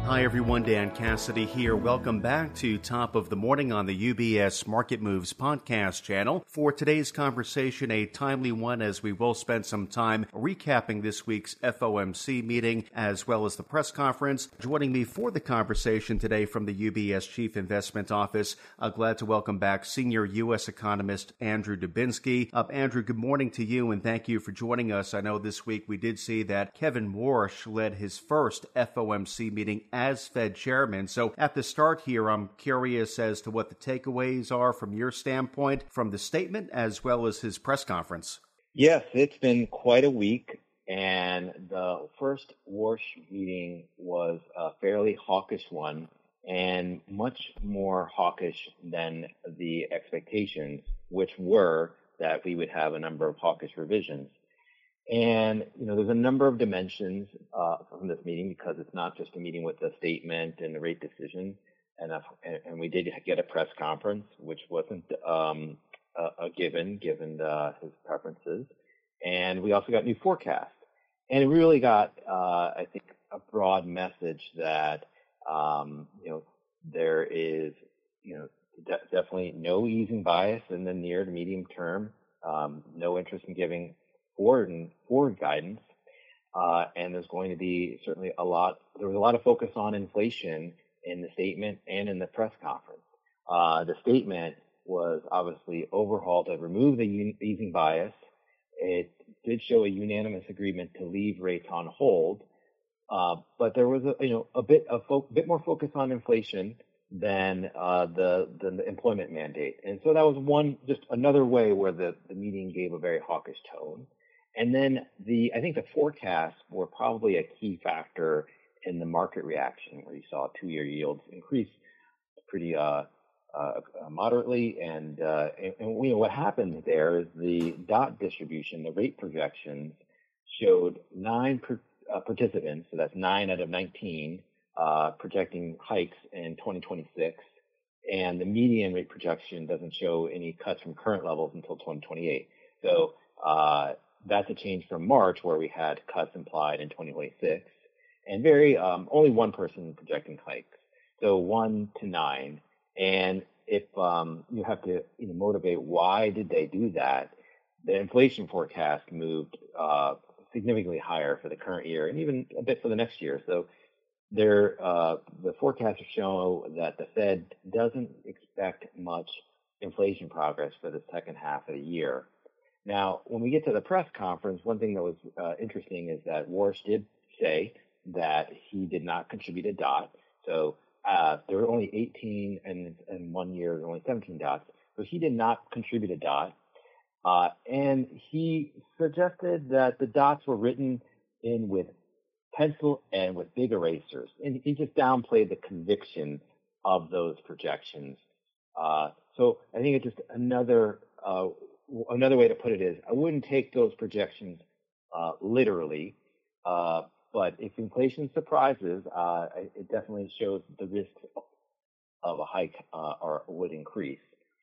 Hi everyone, Dan Cassidy here. Welcome back to Top of the Morning on the UBS Market Moves podcast channel. For today's conversation, a timely one as we will spend some time recapping this week's FOMC meeting as well as the press conference. Joining me for the conversation today from the UBS Chief Investment Office, glad to welcome back senior U.S. economist Andrew Dubinsky. Andrew, good morning to you and thank you for joining us. I know this week we did see that Kevin Warsh led his first FOMC meeting as Fed chairman. So at the start here, I'm curious as to what the takeaways are from your standpoint from the statement as well as his press conference. Yes, it's been quite a week, and the first Warsh meeting was a fairly hawkish one and much more hawkish than the expectations, which were that we would have a number of hawkish revisions. And, there's a number of dimensions from this meeting because it's not just a meeting with the statement and the rate decision. And we did get a press conference, which wasn't a given his preferences. And we also got new forecasts. And it really got, I think, a broad message that, there is, definitely no easing bias in the near to medium term, no interest in giving forward guidance, and there's going to be certainly there was a lot of focus on inflation in the statement and in the press conference. The statement was obviously overhauled to remove the easing bias. It did show a unanimous agreement to leave rates on hold, but there was a bit more focus on inflation than the employment mandate, and so that was just another way where the meeting gave a very hawkish tone. And then I think the forecasts were probably a key factor in the market reaction, where you saw 2-year yields increase pretty moderately. And what happened there is the dot distribution, the rate projections, showed 9 participants, so that's 9 out of 19, projecting hikes in 2026. And the median rate projection doesn't show any cuts from current levels until 2028. So that's a change from March, where we had cuts implied in 2026, and only one person projecting hikes, so 1 to 9. And if you have to motivate why did they do that, the inflation forecast moved significantly higher for the current year and even a bit for the next year. So the forecasts show that the Fed doesn't expect much inflation progress for the second half of the year. Now, when we get to the press conference, one thing that was interesting is that Warsh did say that he did not contribute a dot. So there were only 18, and in 1 year, there were only 17 dots. So he did not contribute a dot. And he suggested that the dots were written in with pencil and with big erasers. And he just downplayed the conviction of those projections. So I think it's just another way to put it is I wouldn't take those projections literally, but if inflation surprises, it definitely shows the risks of a hike would increase.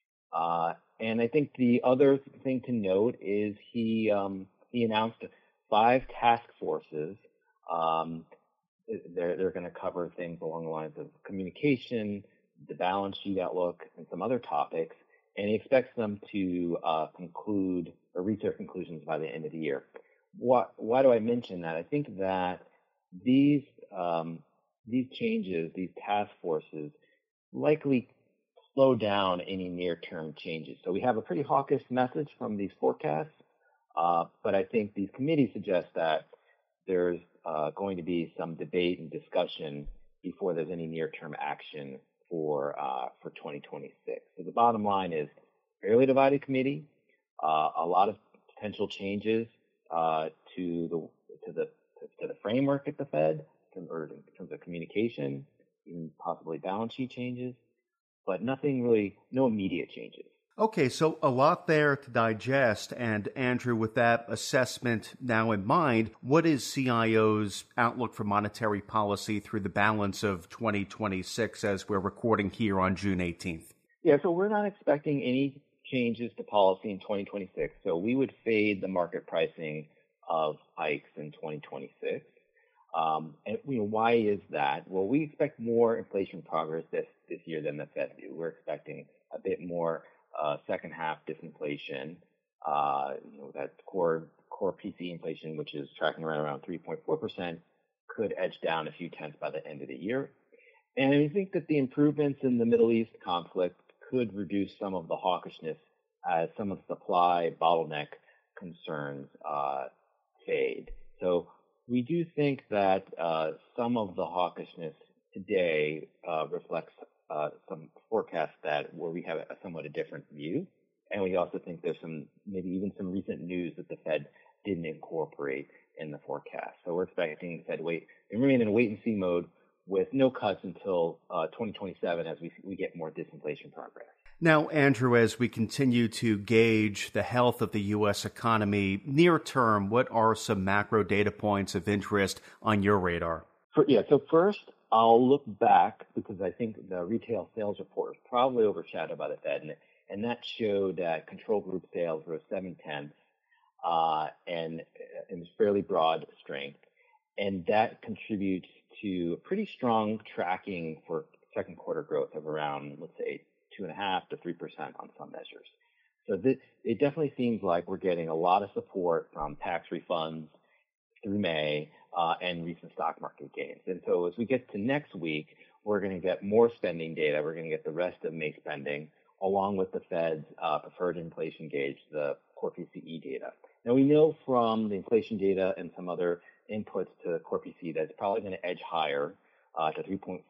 And I think the other thing to note is he announced 5 task forces. They're going to cover things along the lines of communication, the balance sheet outlook, and some other topics. And he expects them to conclude or reach their conclusions by the end of the year. Why do I mention that? I think that these changes, these task forces, likely slow down any near-term changes. So we have a pretty hawkish message from these forecasts, but I think these committees suggest that there's going to be some debate and discussion before there's any near-term action for 2026. So the bottom line is fairly divided committee, a lot of potential changes to the framework at the Fed, in terms of communication, even possibly balance sheet changes, but no immediate changes. Okay, so a lot there to digest. And Andrew, with that assessment now in mind, what is CIO's outlook for monetary policy through the balance of 2026 as we're recording here on June 18th? Yeah, so we're not expecting any changes to policy in 2026. So we would fade the market pricing of hikes in 2026. And why is that? Well, we expect more inflation progress this year than the Fed do. We're expecting a bit more second half disinflation. That core PCE inflation, which is tracking around 3.4%, could edge down a few tenths by the end of the year. And we think that the improvements in the Middle East conflict could reduce some of the hawkishness as some of the supply bottleneck concerns fade. So we do think that some of the hawkishness today reflects some forecasts where we have somewhat a different view. And we also think there's maybe even some recent news that the Fed didn't incorporate in the forecast. So we're expecting the Fed to remain in a wait and see mode with no cuts until 2027 as we get more disinflation progress. Now, Andrew, as we continue to gauge the health of the U.S. economy near term, what are some macro data points of interest on your radar? So first, I'll look back because I think the retail sales report was probably overshadowed by the Fed, and that showed that control group sales rose 0.7, and it was fairly broad strength. And that contributes to a pretty strong tracking for second quarter growth of around, let's say, 2.5% to 3% on some measures. So it definitely seems like we're getting a lot of support from tax refunds through May and recent stock market gains. And so as we get to next week, we're going to get more spending data. We're going to get the rest of May spending along with the Fed's preferred inflation gauge, the core PCE data. Now, we know from the inflation data and some other inputs to core PCE that it's probably going to edge higher to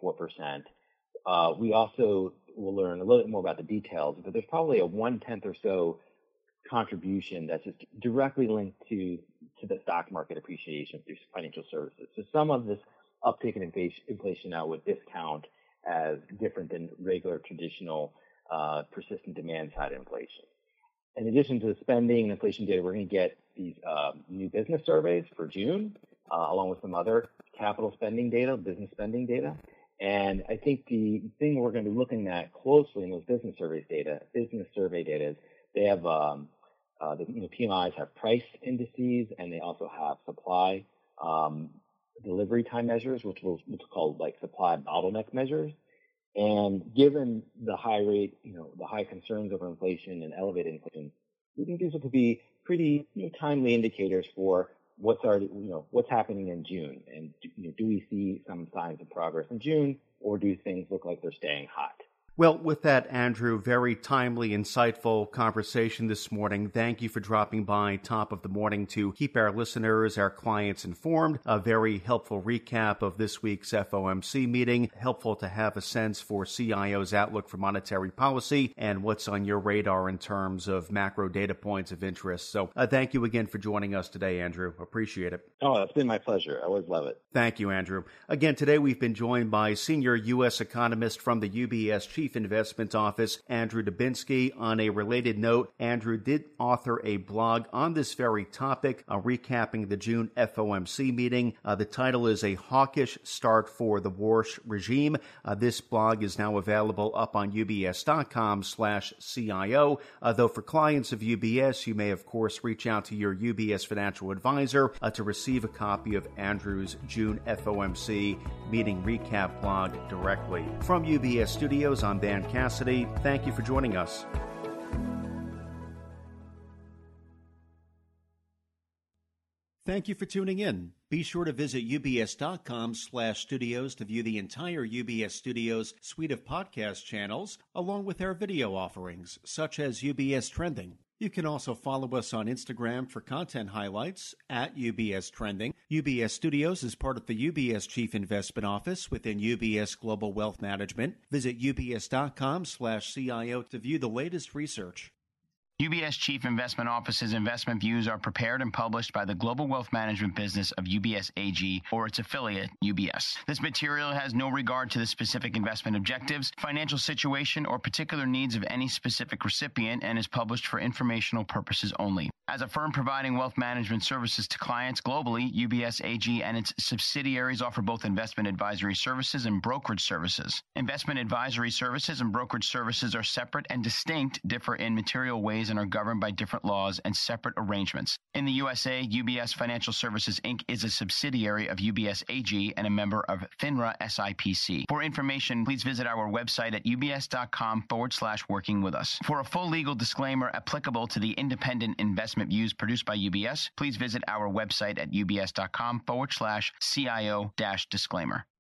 3.4%. We also will learn a little bit more about the details, but there's probably a 1/10 or so contribution that's just directly linked to the stock market appreciation through financial services. So some of this uptick in inflation now would discount as different than regular traditional persistent demand side inflation. In addition to the spending and inflation data, we're going to get these new business surveys for June, along with some other capital spending data, business spending data. And I think the thing we're going to be looking at closely in those business survey data is they have the PMIs have price indices, and they also have supply delivery time measures, which we'll call like supply bottleneck measures. And given the high rate, the high concerns over inflation and elevated inflation, we think these will be pretty timely indicators for what's happening in June. And do we see some signs of progress in June, or do things look like they're staying hot? Well, with that, Andrew, very timely, insightful conversation this morning. Thank you for dropping by top of the morning to keep our listeners, our clients informed. A very helpful recap of this week's FOMC meeting. Helpful to have a sense for CIO's outlook for monetary policy and what's on your radar in terms of macro data points of interest. So thank you again for joining us today, Andrew. Appreciate it. Oh, it's been my pleasure. I always love it. Thank you, Andrew. Again, today we've been joined by senior U.S. economist from the UBS Chief Investment Office, Andrew Dubinsky. On a related note, Andrew did author a blog on this very topic, recapping the June FOMC meeting. The title is A Hawkish Start for the Warsh Regime. This blog is now available up on ubs.com/CIO. Though for clients of UBS, you may, of course, reach out to your UBS financial advisor to receive a copy of Andrew's June FOMC meeting recap blog directly. From UBS Studios, I'm Dan Cassidy. Thank you for joining us. Thank you for tuning in. Be sure to visit ubs.com/studios to view the entire UBS Studios suite of podcast channels, along with our video offerings, such as UBS Trending. You can also follow us on Instagram for content highlights at UBS Trending. UBS Studios is part of the UBS Chief Investment Office within UBS Global Wealth Management. Visit ubs.com/CIO to view the latest research. UBS Chief Investment Office's investment views are prepared and published by the Global Wealth Management business of UBS AG or its affiliate, UBS. This material has no regard to the specific investment objectives, financial situation, or particular needs of any specific recipient and is published for informational purposes only. As a firm providing wealth management services to clients globally, UBS AG and its subsidiaries offer both investment advisory services and brokerage services. Investment advisory services and brokerage services are separate and distinct, differ in material ways, and are governed by different laws and separate arrangements. In the USA, UBS Financial Services, Inc. is a subsidiary of UBS AG and a member of FINRA SIPC. For information, please visit our website at ubs.com/working with us. For a full legal disclaimer applicable to the independent investment views produced by UBS, please visit our website at ubs.com/CIO-disclaimer.